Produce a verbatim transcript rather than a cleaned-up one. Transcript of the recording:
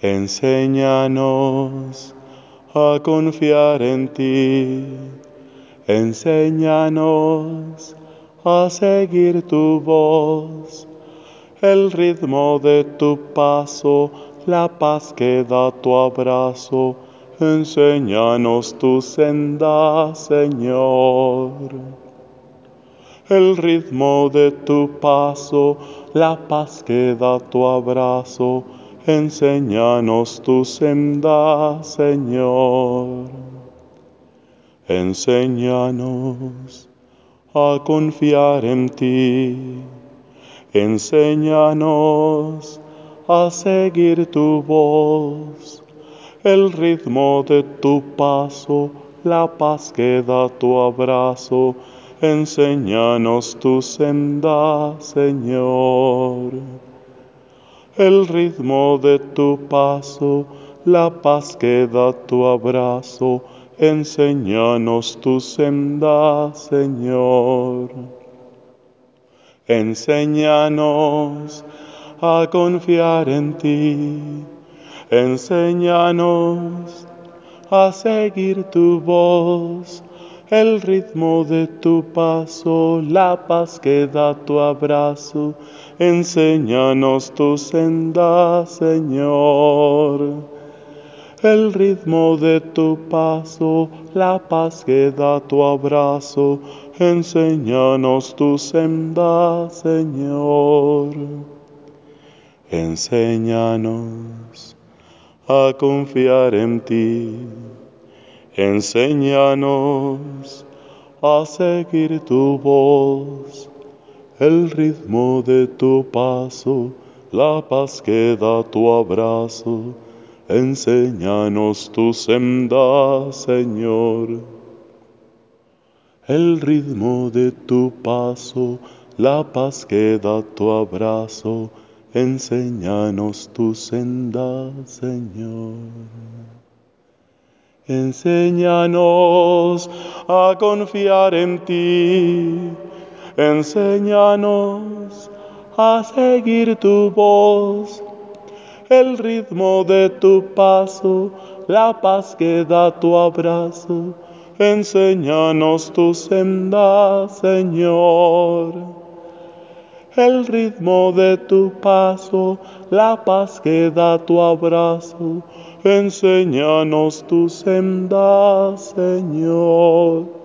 Enséñanos a confiar en ti. Enséñanos a seguir tu voz, el ritmo de tu paso, la paz que da tu abrazo. Enséñanos tu senda, Señor. El ritmo de tu paso, la paz que da tu abrazo. Enséñanos tu senda, Señor. Enséñanos a confiar en ti. Enséñanos a seguir tu voz, el ritmo de tu paso, la paz que da tu abrazo. Enséñanos tu senda, Señor. El ritmo de tu paso, la paz que da tu abrazo. Enséñanos tu senda, Señor. Enséñanos a confiar en ti. Enséñanos a seguir tu voz, el ritmo de tu paso, la paz que da tu abrazo. Enséñanos tu senda, Señor. El ritmo de tu paso, la paz que da tu abrazo. Enséñanos tu senda, Señor. Enséñanos a confiar en ti. Enséñanos a seguir tu voz, el ritmo de tu paso, la paz que da tu abrazo. Enséñanos tu senda, Señor. El ritmo de tu paso, la paz que da tu abrazo. Enséñanos tu senda, Señor. Enséñanos a confiar en ti. Enséñanos a seguir tu voz, el ritmo de tu paso, la paz que da tu abrazo. Enséñanos tu senda, Señor. El ritmo de tu paso, la paz que da tu abrazo. Enséñanos tu senda, Señor.